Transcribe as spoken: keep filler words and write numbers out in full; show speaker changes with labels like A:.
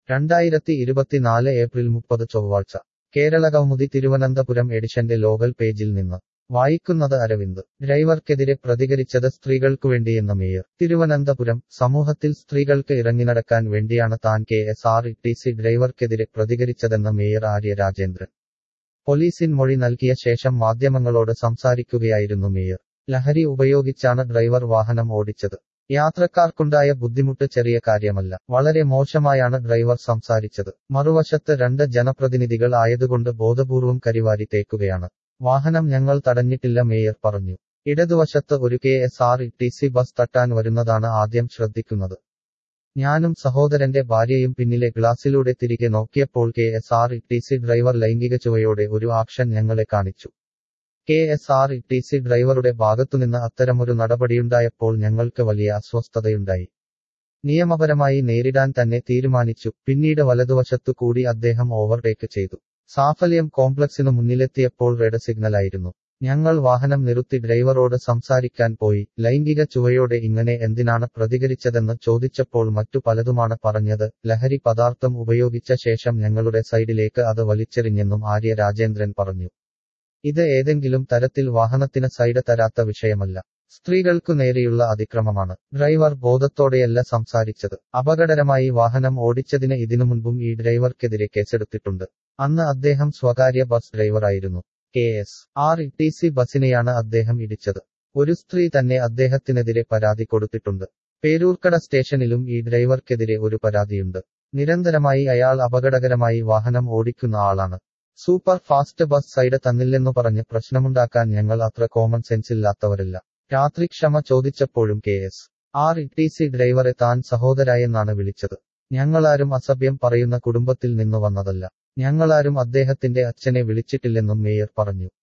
A: രണ്ടായിരത്തി ഇരുപത്തിനാല് ഏപ്രിൽ മുപ്പത് ചൊവ്വാഴ്ച കേരളകൗമുദി തിരുവനന്തപുരം എഡിഷന്റെ ലോകൽ പേജിൽ നിന്ന് വായിക്കുന്നത് അരവിന്ദ്. ഡ്രൈവർക്കെതിരെ പ്രതികരിച്ചത് സ്ത്രീകൾക്കുവേണ്ടിയെന്ന മേയർ. തിരുവനന്തപുരം. സമൂഹത്തിൽ സ്ത്രീകൾക്ക് ഇറങ്ങിനടക്കാൻ വേണ്ടിയാണ് താൻ K S R T C ഡ്രൈവർക്കെതിരെ പ്രതികരിച്ചതെന്ന് മേയർ ആര്യ രാജേന്ദ്രൻ. പോലീസിൻ മൊഴി നൽകിയ ശേഷം മാധ്യമങ്ങളോട് സംസാരിക്കുകയായിരുന്നു മേയർ. ലഹരി ഉപയോഗിച്ചാണ് ഡ്രൈവർ വാഹനം ഓടിച്ചത്. യാത്രക്കാർക്കുണ്ടായ ബുദ്ധിമുട്ട് ചെറിയ കാര്യമല്ല. വളരെ മോശമായാണ് ഡ്രൈവർ സംസാരിച്ചത്. മറുവശത്ത് രണ്ട് ജനപ്രതിനിധികൾ ആയതുകൊണ്ട് ബോധപൂർവം കരിവാരി തേക്കുകയാണ്. വാഹനം ഞങ്ങൾ തടഞ്ഞിട്ടില്ല, മേയർ പറഞ്ഞു. ഇടതുവശത്ത് ഒരു K S R T C bus തട്ടാൻ വരുന്നതാണ് ആദ്യം ശ്രദ്ധിക്കുന്നത്. ഞാനും സഹോദരന്റെ ഭാര്യയും പിന്നിലെ ഗ്ലാസിലൂടെ തിരികെ നോക്കിയപ്പോൾ K S R T C driver ലൈംഗിക ചുവയോടെ ഒരു ആക്ഷൻ ഞങ്ങളെ കാണിച്ചു. K S R T C ഡ്രൈവറുടെ ഭാഗത്തുനിന്ന് അത്തരമൊരു നടപടിയുണ്ടായപ്പോൾ ഞങ്ങൾക്ക് വലിയ അസ്വസ്ഥതയുണ്ടായി. നിയമപരമായി നേരിടാൻ തന്നെ തീരുമാനിച്ചു. പിന്നീട് വലതുവശത്തു കൂടി അദ്ദേഹം ഓവർടേക്ക് ചെയ്തു. സാഫല്യം കോംപ്ലക്സിനു മുന്നിലെത്തിയപ്പോൾ റെഡ് സിഗ്നലായിരുന്നു. ഞങ്ങൾ വാഹനം നിർത്തി ഡ്രൈവറോട് സംസാരിക്കാൻ പോയി. ലൈംഗിക ചുവയോടെ ഇങ്ങനെ എന്തിനാണ് പ്രതികരിച്ചതെന്ന് ചോദിച്ചപ്പോൾ മറ്റു പലതുമാണ് പറഞ്ഞത്. ലഹരി പദാർത്ഥം ഉപയോഗിച്ച ശേഷം ഞങ്ങളുടെ സൈഡിലേക്ക് അത് വലിച്ചെറിഞ്ഞെന്നും ആര്യ രാജേന്ദ്രൻ പറഞ്ഞു. ഇത് ഏതെങ്കിലും തരത്തിൽ വാഹനത്തിന് സൈഡ് തരാത്ത വിഷയമല്ല. സ്ത്രീകൾക്കു നേരെയുള്ള അതിക്രമമാണ്. ഡ്രൈവർ ബോധത്തോടെയല്ല സംസാരിച്ചത്. അപകടകരമായി വാഹനം ഓടിച്ചതിന് ഇതിനു മുൻപും ഈ ഡ്രൈവർക്കെതിരെ കേസെടുത്തിട്ടുണ്ട്. അന്ന് അദ്ദേഹം സ്വകാര്യ ബസ് ഡ്രൈവറായിരുന്നു. K S R T C ബസിനെയാണ് അദ്ദേഹം ഇടിച്ചത്. ഒരു സ്ത്രീ തന്നെ അദ്ദേഹത്തിനെതിരെ പരാതി കൊടുത്തിട്ടുണ്ട്. പേരൂർക്കട സ്റ്റേഷനിലും ഈ ഡ്രൈവർക്കെതിരെ ഒരു പരാതിയുണ്ട്. നിരന്തരമായി അയാൾ അപകടകരമായി വാഹനം ഓടിക്കുന്ന ആളാണ്. സൂപ്പർ ഫാസ്റ്റ് ബസ് സൈഡ് തന്നില്ലെന്നു പറഞ്ഞ് പ്രശ്നമുണ്ടാക്കാൻ ഞങ്ങൾ അത്ര കോമൺ സെൻസില്ലാത്തവരല്ല. രാത്രി ക്ഷമ ചോദിച്ചപ്പോഴും K S R T C ഡ്രൈവറെ താൻ സഹോദരായെന്നാണ് വിളിച്ചത്. ഞങ്ങളാരും അസഭ്യം പറയുന്ന കുടുംബത്തിൽ നിന്നു വന്നതല്ല. ഞങ്ങളാരും അദ്ദേഹത്തിന്റെ അച്ഛനെ വിളിച്ചിട്ടില്ലെന്നും മേയർ പറഞ്ഞു.